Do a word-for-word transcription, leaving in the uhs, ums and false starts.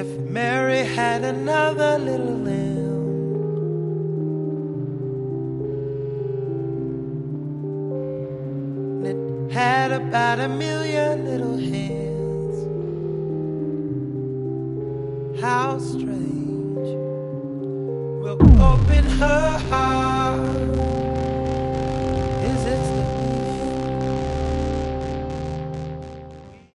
if Mary had another little lamb. And it had about a million little hands. How strange.